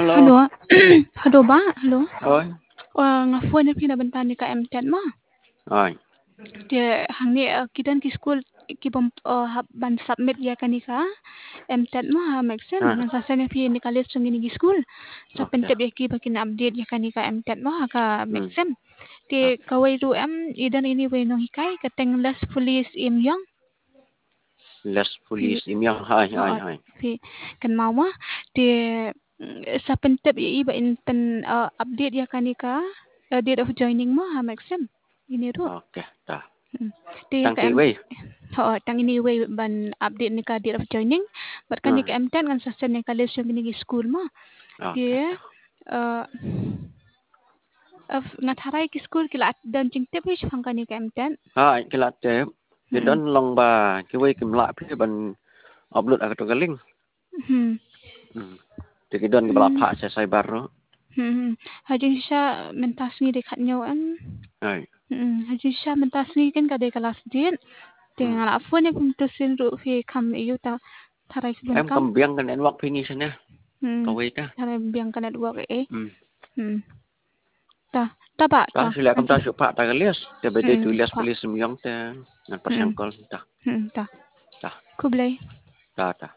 Halo, Halo, halo ba? Halo. ơi, Nga phone na pinabantan ni ka M10 mo. rồi, Dia hangi kidan ki school ki bom ban submit ya kanika M10 mo ha maxim à, ngan sa ni pi ni kalis sungi ni school. Sa ok, pentep ya ki bakin update ya kanika M10 mo ha ka ừ, maxim. Ti à, kawai ru idan ini we no hikai kateng less police im yang les pi police im yang hai hai ho hai, pi kan mau ma ti sa pentep ya iba in pen update ya kanika date of joining mo ha maxim ini ru. ok, ta, Di tăng ka kỹ M đi, tang ini way ban update ni ka date of joining but kan ừ, ni ka M10 kan sa sen ni ka lesson ni school mo ok, dia ta, ngat harai ki school kila dan jing te wish phang kan ni ka M10 hai, cái lát chế, cái hmm đón long bà, cái quay kim lại phía bên upload ở cái link, hmm ừ, thì cái đón cái bà hmm phá sẽ sai bar đó, hajin siya mentas ni de khat nyaw an hai, hajin siya mentas ni kan ka de kelas din ừ, dengan ala phone ni pun tu sin ru fi kam iu ta tharai sebelum em kam cầm biang cái network finish nè, cái quay ta, tharai biang kan network ừ, ta ta ba ta ta sila cầm nanti ta chụp phá ta cái les, thì bây giờ tụi les pa police im yang ta, ngàn persen call ta, ta ta, kublai ta, ta.